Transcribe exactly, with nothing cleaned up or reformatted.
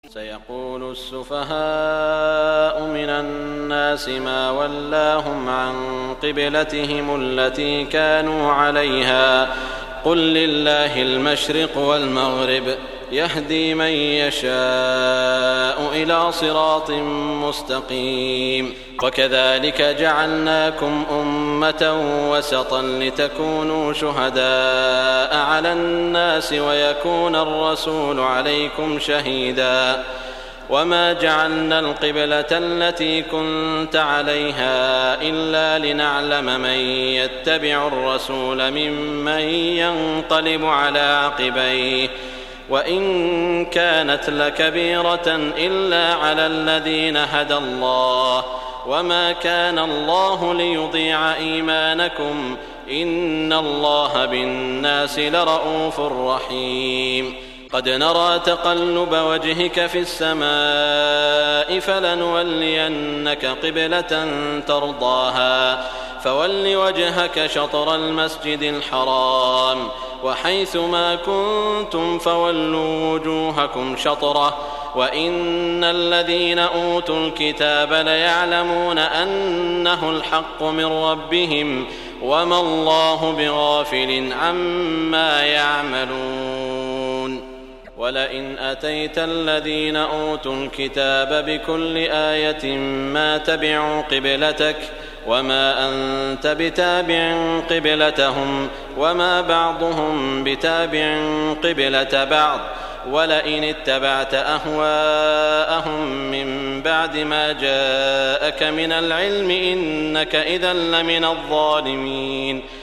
سيقول السفهاء من الناس ما ولاهم عن قبلتهم التي كانوا عليها قل لله المشرق والمغرب يهدي من يشاء إلى صراط مستقيم وكذلك جعلناكم أمة وسطا لتكونوا شهداء على الناس ويكون الرسول عليكم شهيدا وما جعلنا القبلة التي كنت عليها إلا لنعلم من يتبع الرسول ممن ينقلب على عقبيه وإن كانت لكبيرة إلا على الذين هدى الله وما كان الله ليضيع إيمانكم إن الله بالناس لرءوف رحيم قد نرى تقلب وجهك في السماء فلنولينك قبلة ترضاها فول وجهك شطر المسجد الحرام وحيث ما كنتم فولوا وجوهكم شطره وإن الذين أوتوا الكتاب ليعلمون أنه الحق من ربهم وما الله بغافل عما يعملون ولئن أتيت الذين أوتوا الكتاب بكل آية ما تبعوا قبلتك وما أنت بتابع قبلتهم وما بعضهم بتابع قبلة بعض ولئن اتبعت أهواءهم من بعد ما جاءك من العلم إنك إذا لمن الظالمين